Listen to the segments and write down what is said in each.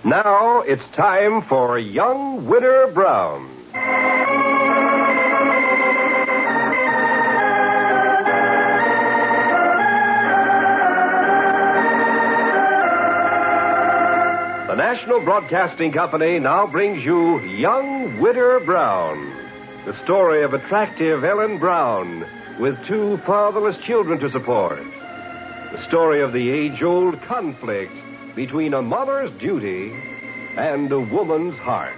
Now it's time for Young Widow Brown. The National Broadcasting Company now brings you Young Widow Brown, the story of attractive Ellen Brown with two fatherless children to support. The story of the age-old conflict between a mother's duty and a woman's heart.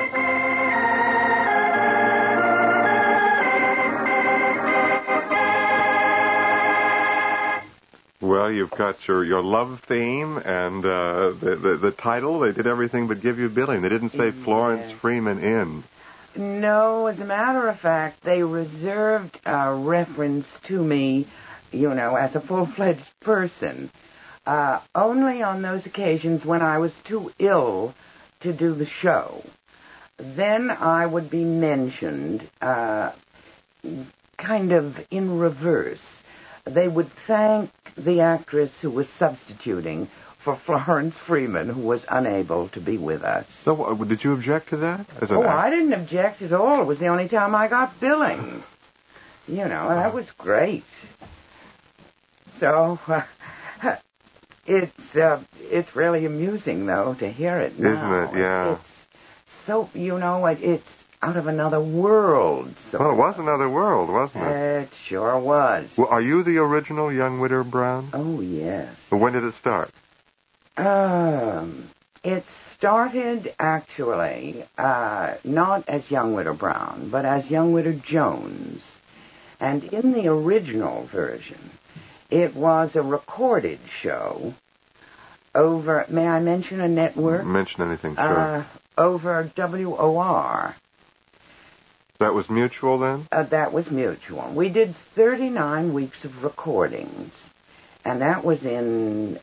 Well, you've got your love theme and the title. They did everything but give you billing. They didn't say Florence Freeman in. No, as a matter of fact, they reserved a reference to me, as a full-fledged person. Only on those occasions when I was too ill to do the show. Then I would be mentioned, kind of in reverse. They would thank the actress who was substituting for Florence Freeman, who was unable to be with us. So, did you object to that? I didn't object at all. It was the only time I got billing. That was great. So, it's really amusing, though, to hear it now. Isn't it? Yeah. It's so, it's out of another world. So. Well, it was another world, wasn't it? It sure was. Well, are you the original Young Widow Brown? Oh, yes. When did it start? It started, actually, not as Young Widow Brown, but as Young Widow Jones. And in the original version, it was a recorded show over, may I mention a network? Mention anything, sure. Over WOR. That was Mutual then? That was Mutual. We did 39 weeks of recordings, and that was in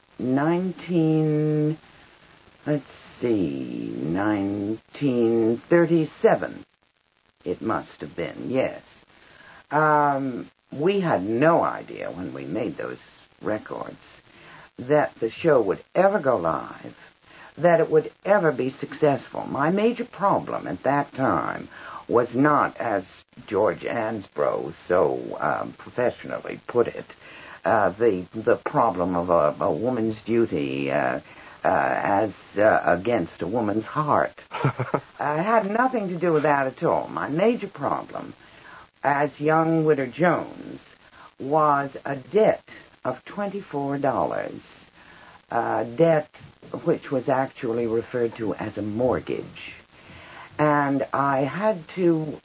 1937. It must have been, yes. We had no idea when we made those records that the show would ever go live, that it would ever be successful. My major problem at that time was not, as George Ansbro so professionally put it, the problem of a woman's duty as against a woman's heart. It had nothing to do with that at all. My major problem as Young Widow Jones was a debt of $24, debt which was actually referred to as a mortgage. And I had to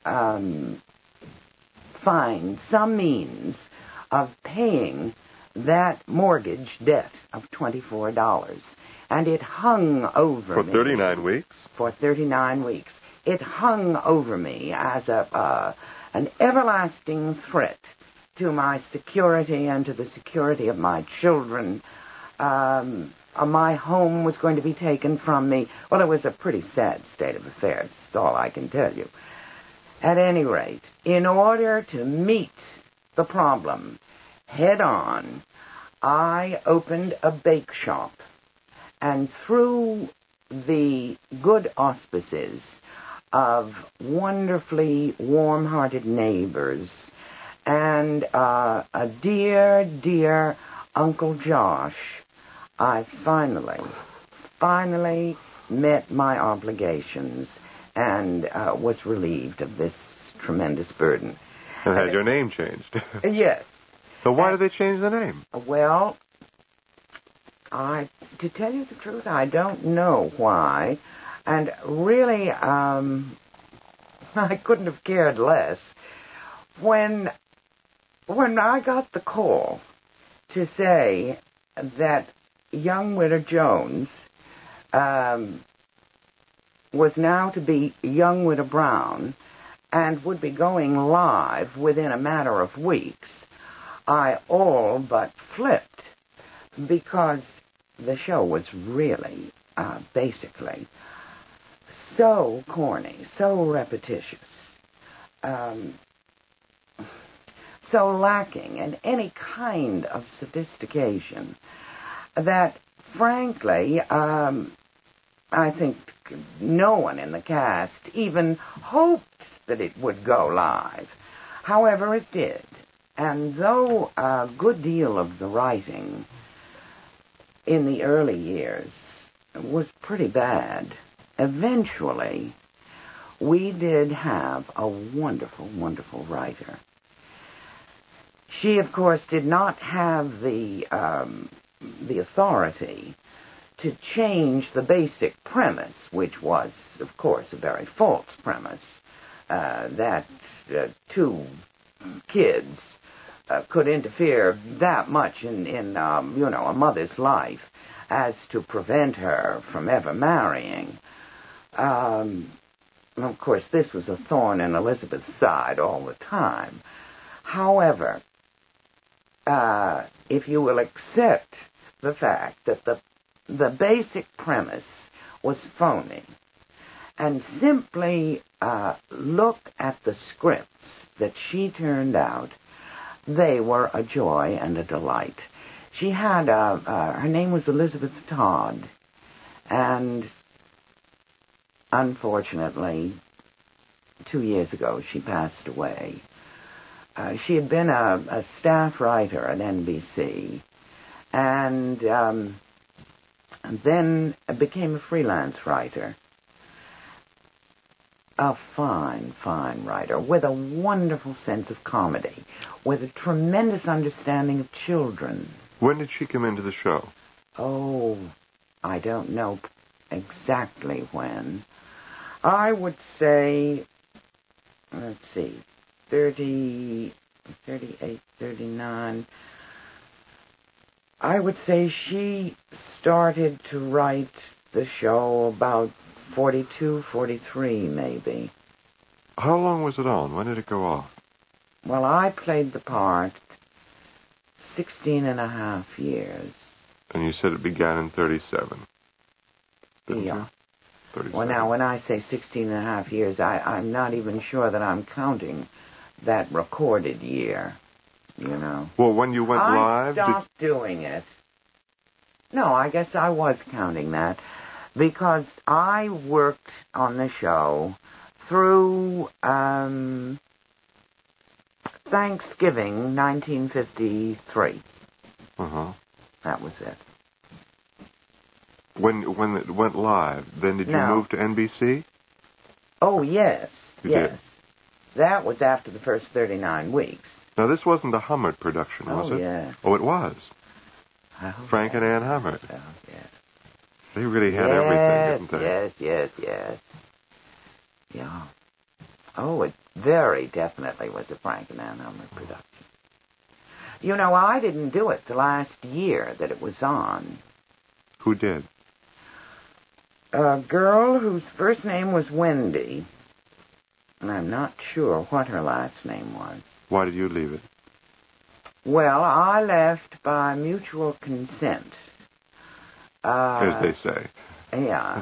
find some means of paying that mortgage debt of $24. And it hung over me. For 39 weeks? For 39 weeks. It hung over me as an everlasting threat to my security and to the security of my children. My home was going to be taken from me. Well, it was a pretty sad state of affairs, that's all I can tell you. At any rate, in order to meet the problem head on, I opened a bake shop. And through the good auspices of wonderfully warm-hearted neighbors and a dear, dear Uncle Josh, I finally met my obligations and was relieved of this tremendous burden. And had your name changed. Yes. So why did they change the name? Well, to tell you the truth, I don't know why. And really, I couldn't have cared less. When I got the call to say that Young Widow Jones was now to be Young Widow Brown and would be going live within a matter of weeks, I all but flipped because the show was really, basically, so corny, so repetitious, so lacking in any kind of sophistication that, frankly, I think no one in the cast even hoped that it would go live. However, it did. And though a good deal of the writing in the early years was pretty bad, eventually we did have a wonderful, wonderful writer. She, of course, did not have the authority to change the basic premise, which was, of course, a very false premise, that two kids could interfere that much in a mother's life as to prevent her from ever marrying. Of course, this was a thorn in Elizabeth's side all the time. However, if you will accept the fact that the basic premise was phony, and simply look at the scripts that she turned out, they were a joy and a delight. She had her name was Elizabeth Todd, and unfortunately, 2 years ago she passed away. She had been a staff writer at NBC, and then became a freelance writer. A fine, fine writer with a wonderful sense of comedy, with a tremendous understanding of children. When did she come into the show? Oh, I don't know exactly when. I would say, let's see, 38, 39. I would say she started to write the show about 42, 43, maybe. How long was it on? When did it go off? Well, I played the part 16 and a half years. And you said it began in 37. Yeah. 37. Well, now, when I say 16 and a half years, I'm not even sure that I'm counting that recorded year, you know. Well, when you went live... I stopped doing it. No, I guess I was counting that, because I worked on the show through Thanksgiving 1953. Uh-huh. That was it. When it went live, then did you move to NBC? Oh, yes. You yes. did? That was after the first 39 weeks. Now, this wasn't a Hummert production, was it? Oh, yeah. Oh, it was. Oh, Frank and Ann Hummert. Oh, yes. They really had everything, didn't they? Yes. Yeah. Oh, it very definitely was a Frank and Ann Hummert production. You know, I didn't do it the last year that it was on. Who did? A girl whose first name was Wendy, and I'm not sure what her last name was. Why did you leave it? Well, I left by mutual consent. As they say. Yeah.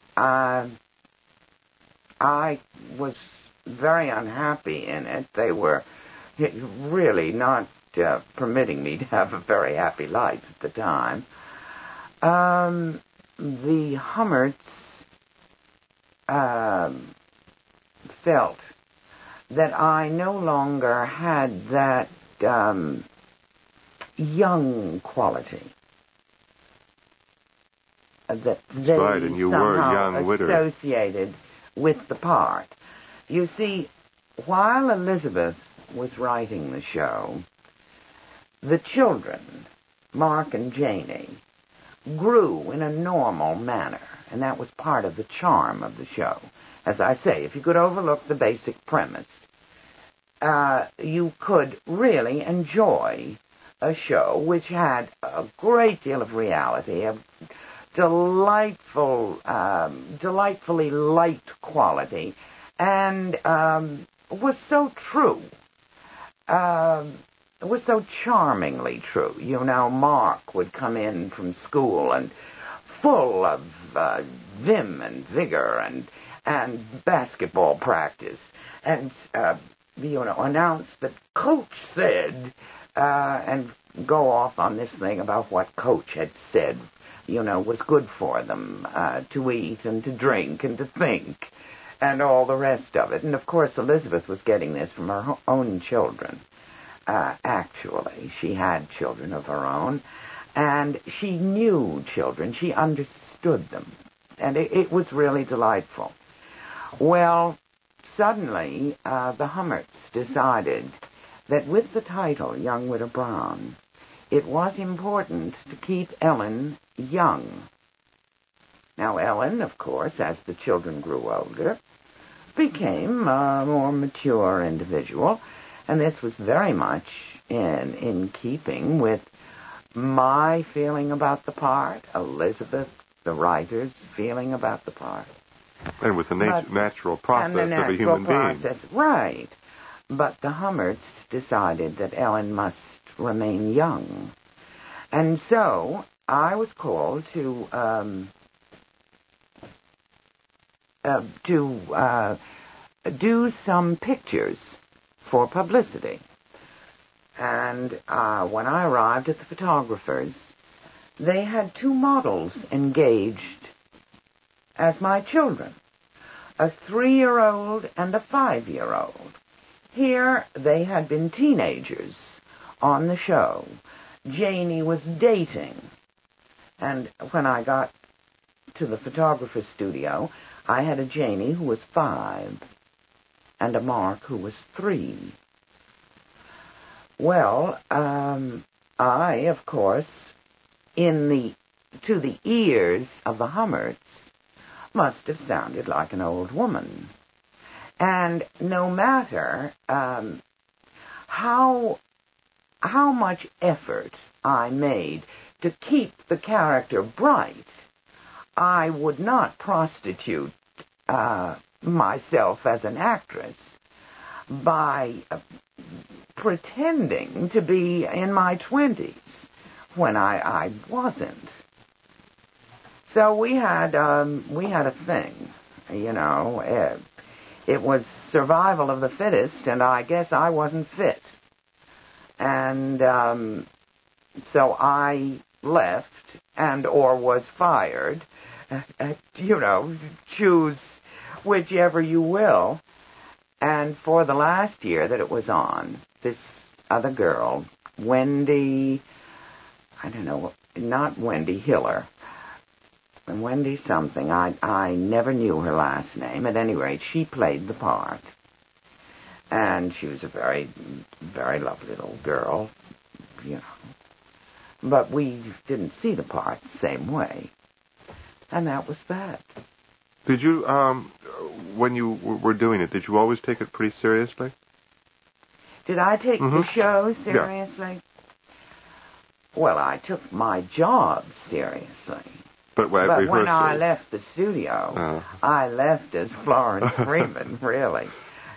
I was very unhappy in it. They were really not permitting me to have a very happy life at the time. The Hummerts felt that I no longer had that young quality that they right, and you were young Witter. Associated with the part. You see, while Elizabeth was writing the show, the children, Mark and Janie, grew in a normal manner, and that was part of the charm of the show. As I say, if you could overlook the basic premise, you could really enjoy a show which had a great deal of reality, a delightfully light quality, and was so true. It was so charmingly true. You know, Mark would come in from school and full of vim and vigor and basketball practice, and announce that Coach said, and go off on this thing about what Coach had said was good for them, to eat and to drink and to think and all the rest of it. And, of course, Elizabeth was getting this from her own children. Actually, she had children of her own, and she knew children. She understood them, and it was really delightful. Well, suddenly, the Hummerts decided that with the title Young Widow Brown, it was important to keep Ellen young. Now, Ellen, of course, as the children grew older, became a more mature individual, and this was very much in keeping with my feeling about the part, Elizabeth, the writer's feeling about the part. And with the natural process of a human being. Right. But the Hummerts decided that Ellen must remain young. And so I was called to do some pictures for publicity. And when I arrived at the photographers, they had 2 models engaged as my children, a 3-year-old and a 5-year-old. Here they had been teenagers on the show. Janie was dating. And when I got to the photographer's studio, I had a Janie who was 5 and a Mark who was 3. Well, I, of course, to the ears of the Hummerts, must have sounded like an old woman. And no matter how much effort I made to keep the character bright, I would not prostitute myself as an actress by pretending to be in my 20s when I wasn't. So we had a thing, it was survival of the fittest, and I guess I wasn't fit. And so I left or was fired, choose whichever you will. And for the last year that it was on, this other girl, Wendy, not Wendy Hiller, Wendy something, I never knew her last name. At any rate, she played the part. And she was a very, very lovely little girl, But we didn't see the part the same way. And that was that. Did you, when you were doing it, did you always take it pretty seriously? Did I take the show seriously? Yeah. Well, I took my job seriously. But when I left the studio, I left as Florence Freeman, really.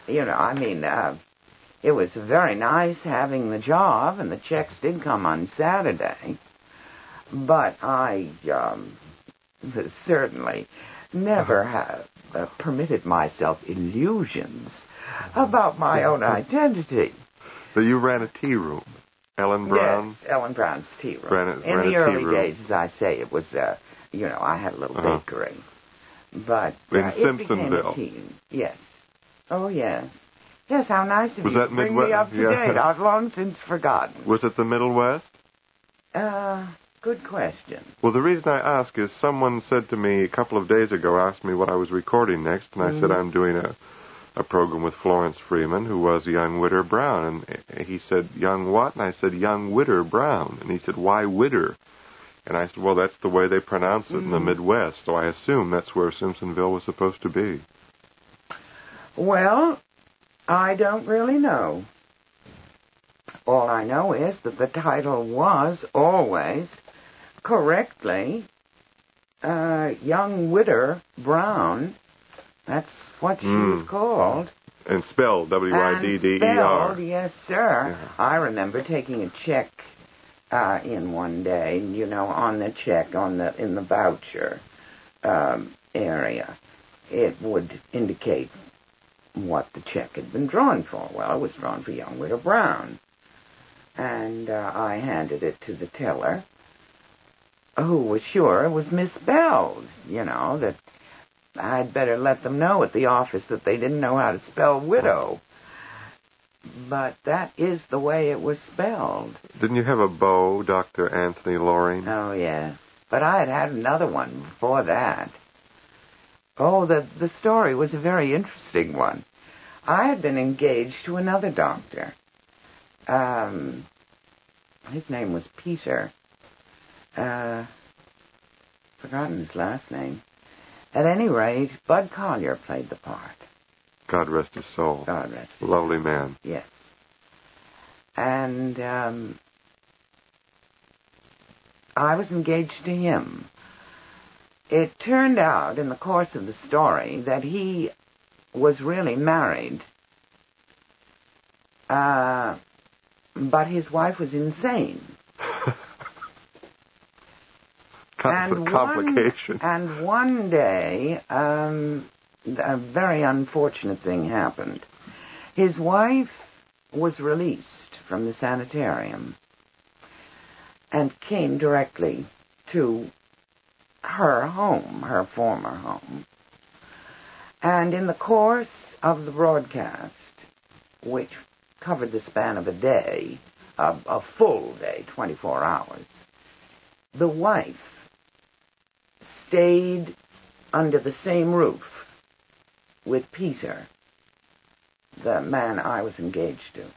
It was very nice having the job, and the checks did come on Saturday. But I certainly never have permitted myself illusions about my own identity. But you ran a tea room, Ellen Brown? Yes, Ellen Brown's tea room. In the early days, as I say, it was, I had a little bakery. But in it Simpsonville. Became a tea. Yes. Oh, yes. Yes, how nice of you to bring me up to date. I've long since forgotten. Was it the Middle West? Good question. Well, the reason I ask is someone said to me a couple of days ago, asked me what I was recording next, and I said I'm doing a program with Florence Freeman, who was Young Widow Brown. And he said, young what? And I said, Young Widow Brown. And he said, why Widow? And I said, well, that's the way they pronounce it in the Midwest, so I assume that's where Simpsonville was supposed to be. Well, I don't really know. All I know is that the title was always correctly Young Widow Brown. That's what she was called. And spelled W-I-D-D-E-R. And spelled, yes, sir. Yeah. I remember taking a check in one day, on the check, in the voucher area. It would indicate what the check had been drawn for. Well, it was drawn for Young Widow Brown. And I handed it to the teller. who was sure it was misspelled, that I'd better let them know at the office that they didn't know how to spell widow. But that is the way it was spelled. Didn't you have a beau, Dr. Anthony Loring? Oh, yes. But I had another one before that. Oh, the story was a very interesting one. I had been engaged to another doctor. His name was Peter. Forgotten his last name. At any rate, Bud Collier played the part. God rest his soul. God rest his Lovely man. Yes. And I was engaged to him. It turned out in the course of the story that he was really married, but his wife was insane. Complication. And one day, a very unfortunate thing happened. His wife was released from the sanitarium and came directly to her home, her former home. And in the course of the broadcast, which covered the span of a day, a full day, 24 hours, the wife stayed under the same roof with Peter, the man I was engaged to.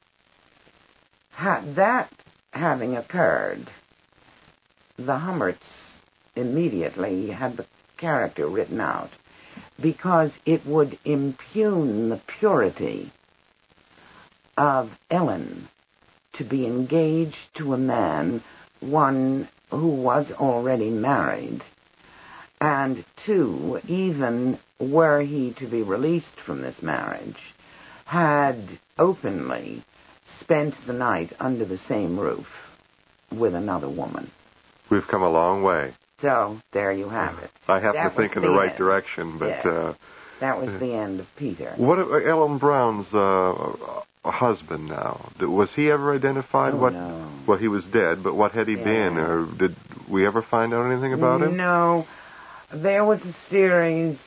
That having occurred, the Hummerts immediately had the character written out because it would impugn the purity of Ellen to be engaged to a man, one who was already married, and two, even were he to be released from this marriage, had openly spent the night under the same roof with another woman. We've come a long way. So, there you have it. I happen to think in the right direction, but... Yes. That was the end of Peter. What Ellen Brown's husband now? Was he ever identified? No. Well, he was dead, but what had he been? Or did we ever find out anything about him? No. There was a series,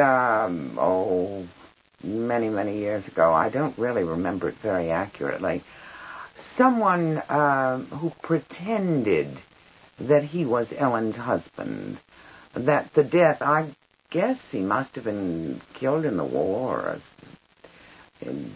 many, many years ago. I don't really remember it very accurately. Someone who pretended that he was Ellen's husband, that the death, I guess he must have been killed in the war, or in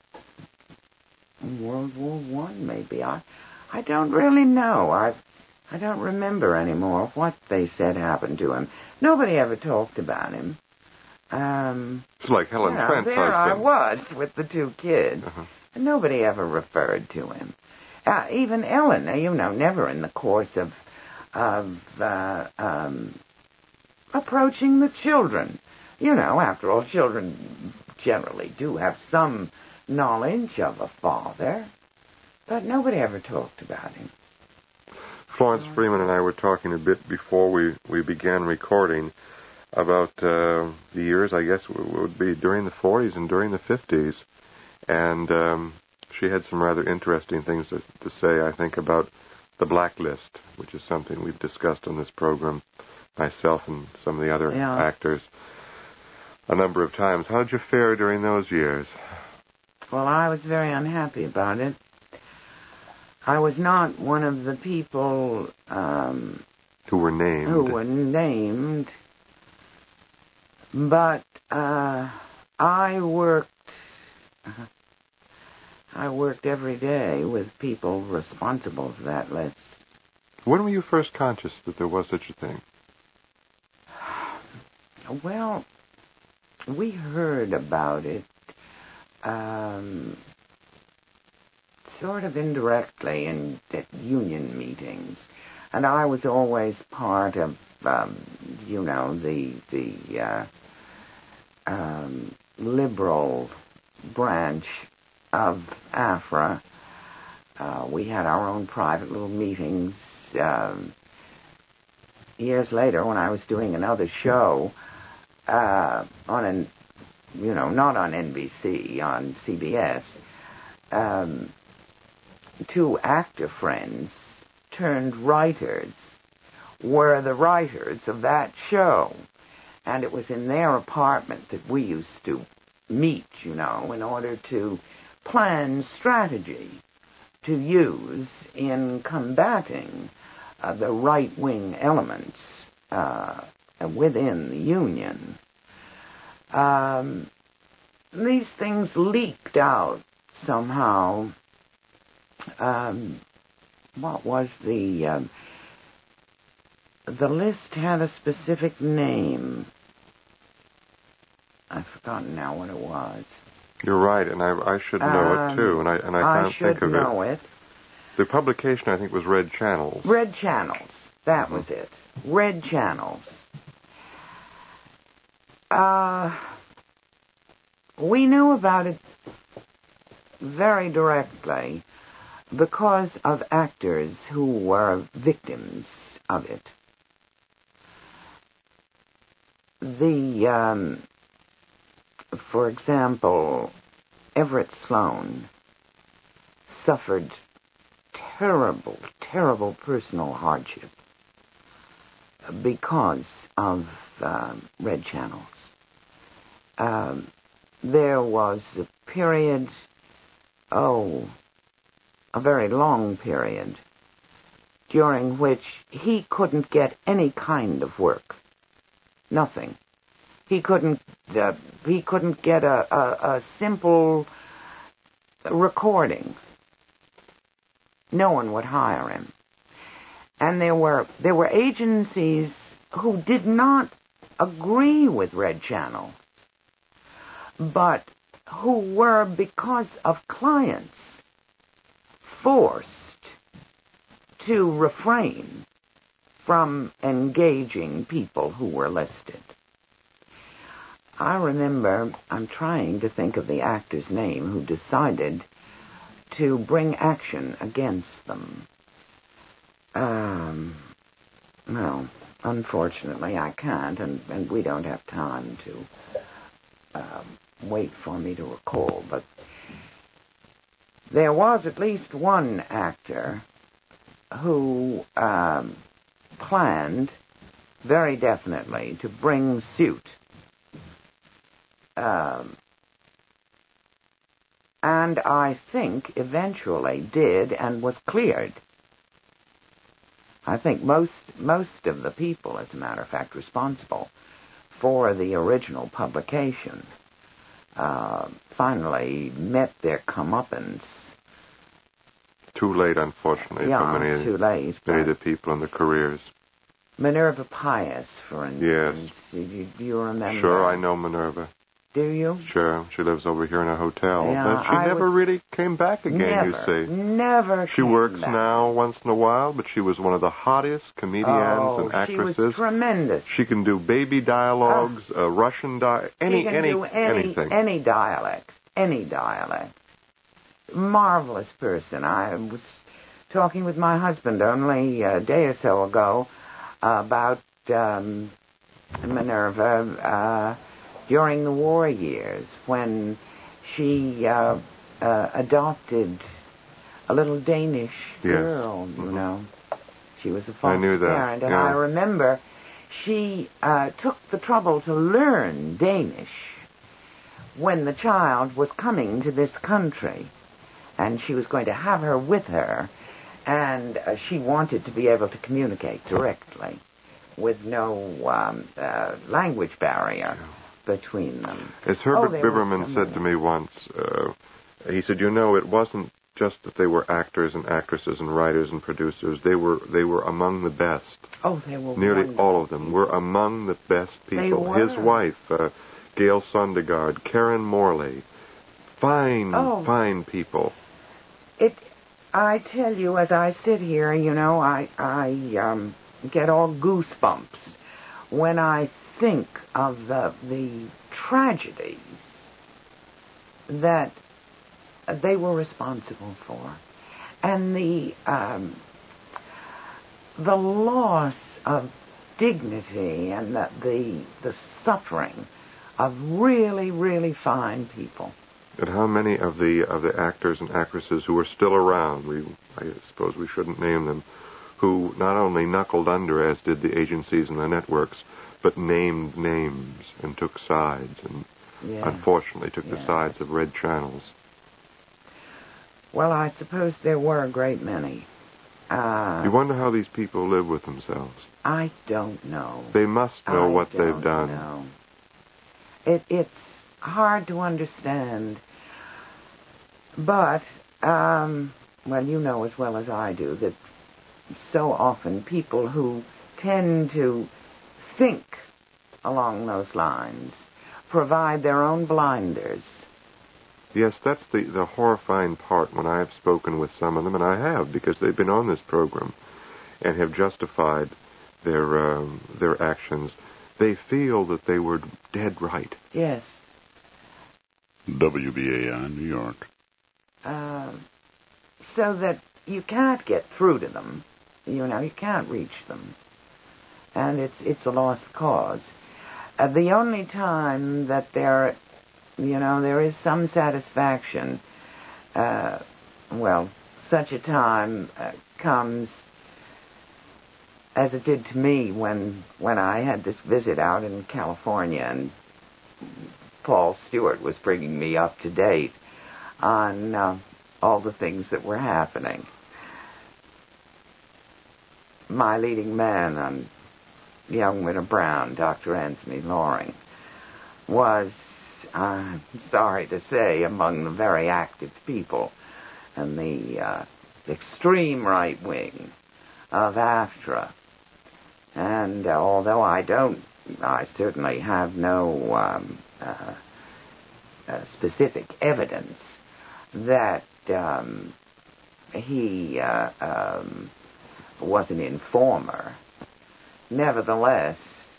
World War I, maybe. I don't really know. I don't remember anymore what they said happened to him. Nobody ever talked about him. It's like Helen Trent's there husband. I was with the two kids. And nobody ever referred to him. Even Ellen, never in the course of approaching the children. After all, children generally do have some knowledge of a father, but nobody ever talked about him. Florence Freeman and I were talking a bit before we began recording about the years, I guess, would be during the 40s and during the 50s. And she had some rather interesting things to say, I think, about the blacklist, which is something we've discussed on this program, myself and some of the other actors, a number of times. How did you fare during those years? Well, I was very unhappy about it. I was not one of the people who were named. But I worked every day with people responsible for that list. When were you first conscious that there was such a thing? Well, we heard about it sort of indirectly at union meetings. And I was always part of, the liberal branch of AFRA. We had our own private little meetings. Years later, when I was doing another show, not on NBC, on CBS, two actor friends turned writers were the writers of that show. And it was in their apartment that we used to meet, in order to plan strategy to use in combating the right-wing elements within the Union. These things leaked out somehow. What was the list had a specific name. I've forgotten now what it was. You're right, and I should know it too, and I can't think of it. I should know it. The publication, I think, was Red Channels. Red Channels. That was it. Red Channels. We knew about it very directly because of actors who were victims of it. For example, Everett Sloane suffered terrible, terrible personal hardship because of Red Channels. There was a period, a very long period, during which he couldn't get any kind of work. Nothing. He couldn't get a simple recording. No one would hire him. And there were agencies who did not agree with Red Channel, but who were, because of clients, forced to refrain from engaging people who were listed. I remember, I'm trying to think of the actor's name who decided to bring action against them. Well, unfortunately I can't, and we don't have time to wait for me to recall, but there was at least one actor who planned very definitely to bring suit. And I think eventually did and was cleared. I think most of the people, as a matter of fact, responsible for the original publication finally met their comeuppance. Too late, unfortunately, for many too late, of the people in their careers. Minerva Pius, for instance. Yes. Do you remember? Sure, I know Minerva. Do you? Sure. She lives over here in a hotel. Yeah, but she never really came back again, you say. Never She works now once in a while, but she was one of the hottest comedians and actresses. She was tremendous. She can do baby dialogues, Russian anything. Any dialect. Marvelous person. I was talking with my husband only a day or so ago about Minerva during the war years, when she adopted a little Danish girl, She was a foster parent, and I remember she took the trouble to learn Danish when the child was coming to this country, and she was going to have her with her, and she wanted to be able to communicate directly with no language barrier between them. As Herbert Biberman said to me once, he said, it wasn't just that they were actors and actresses and writers and producers. They were among the best. Oh, they were nearly wonderful. All of them were among the best people. They were. His wife, Gail Sondergaard, Karen Morley, fine people. I tell you, as I sit here, I get all goosebumps when I think of the tragedies that they were responsible for, and the loss of dignity and the suffering of really, really fine people. And how many of the actors and actresses who are still around, I suppose we shouldn't name them, who not only knuckled under, as did the agencies and the networks, but named names and took sides, and unfortunately took the sides of red channels. Well, I suppose there were a great many. You wonder how these people live with themselves. I don't know. They must know what they've done. Know. It's hard to understand. But, well, you know as well as I do that so often people who tend to think along those lines provide their own blinders. Yes, that's the horrifying part when I have spoken with some of them, and I have, because they've been on this program and have justified their actions. They feel that they were dead right. Yes. WBAI, New York. So that you can't get through to them. You know, you can't reach them. And it's a lost cause. The only time that there is some satisfaction, such a time comes as it did to me when I had this visit out in California, and Paul Stewart was bringing me up to date on all the things that were happening. My leading man on Young Widow Brown, Dr. Anthony Loring, was, I'm sorry to say, among the very active people in the extreme right wing of AFTRA. And although I certainly have no specific evidence that he was an informer, nevertheless,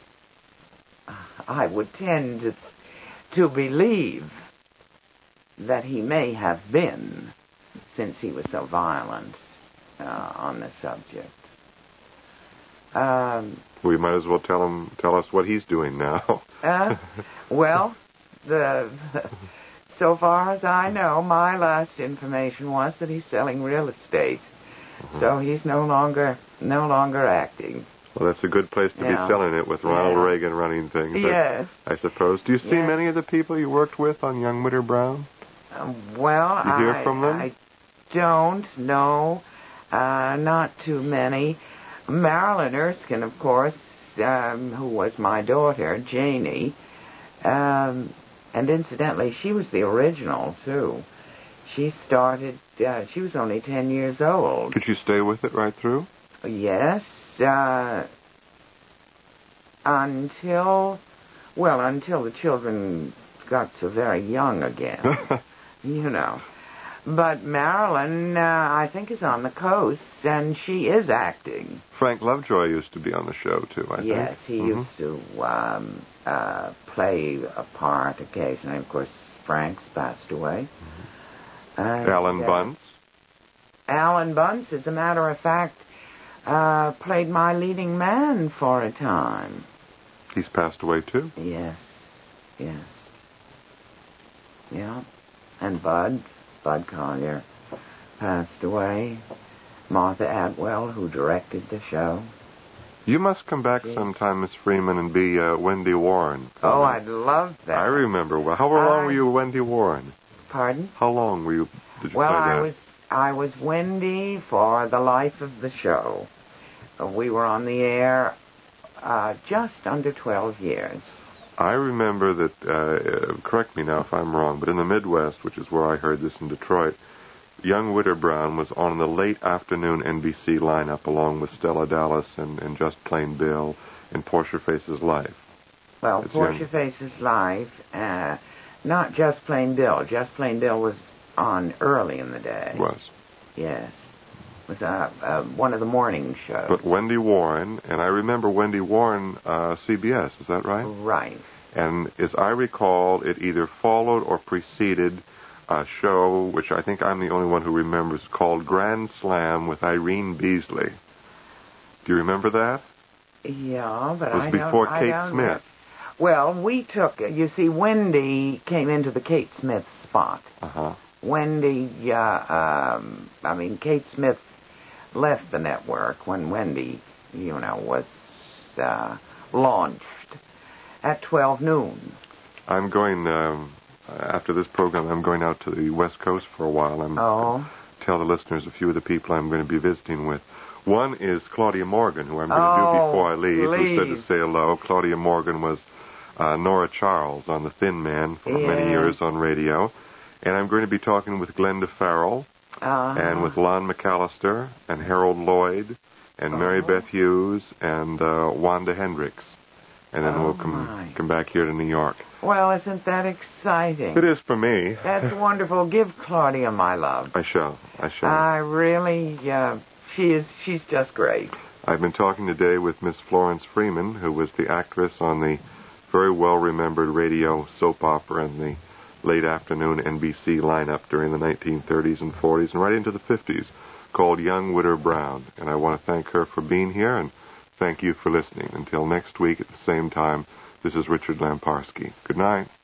I would tend to believe that he may have been, since he was so violent on the subject. We might as well tell us what he's doing now. Well, so far as I know, my last information was that he's selling real estate. Mm-hmm. So he's no longer acting. Well, that's a good place to be selling it with Ronald Reagan running things. Yes. I suppose. Do you see many of the people you worked with on Young Widow Brown? Well, you hear from them? I don't know. Not too many. Marilyn Erskine, of course, who was my daughter, Janie, and incidentally, she was the original, too. She started, she was only 10 years old. Did you stay with it right through? Yes, until the children got so very young again, you know. But Marilyn, I think, is on the coast, and she is acting. Frank Lovejoy used to be on the show, too, I think. Yes, he used to play a part occasionally. Of course, Frank's passed away. Mm-hmm. Alan Bunce? Alan Bunce, as a matter of fact, played my leading man for a time. He's passed away, too? Yes. Yeah. And Bud Collier passed away. Martha Atwell, who directed the show. You must come back sometime, Miss Freeman, and be Wendy Warren. Oh, I'd love that. I remember. Well, how long were you Wendy Warren? Pardon? How long did you play that? Well, I was Wendy for the life of the show. We were on the air just under 12 years. I remember that, correct me now if I'm wrong, but in the Midwest, which is where I heard this in Detroit, Young Widow Brown was on the late afternoon NBC lineup along with Stella Dallas and Just Plain Bill and Portia Faces Life. Well, Portia Faces Life, not Just Plain Bill. Just Plain Bill was on early in the day. Was. Yes. It was one of the morning shows. But Wendy Warren, and I remember Wendy Warren, CBS, is that right? Right. And as I recall, it either followed or preceded a show, which I think I'm the only one who remembers, called Grand Slam with Irene Beasley. Do you remember that? Yeah, but it was before Kate Smith. Well, we took, you see, Wendy came into the Kate Smith spot. Uh-huh. Wendy, Kate Smith left the network when Wendy, was launched at 12 noon. I'm going, after this program, I'm going out to the West Coast for a while. Tell the listeners a few of the people I'm going to be visiting with. One is Claudia Morgan, who I'm going to do before I leave, who said to say hello. Claudia Morgan was Nora Charles on The Thin Man for many years on radio. And I'm going to be talking with Glenda Farrell, and with Lon McAllister, and Harold Lloyd, and Mary Beth Hughes, and Wanda Hendricks. And then we'll come back here to New York. Well, isn't that exciting? It is for me. That's wonderful. Give Claudia my love. I shall. I really, she's just great. I've been talking today with Miss Florence Freeman, who was the actress on the very well-remembered radio soap opera in the late afternoon NBC lineup during the 1930s and 40s and right into the 50s, called Young Witter Brown. And I want to thank her for being here, and thank you for listening. Until next week at the same time, this is Richard Lamparski. Good night.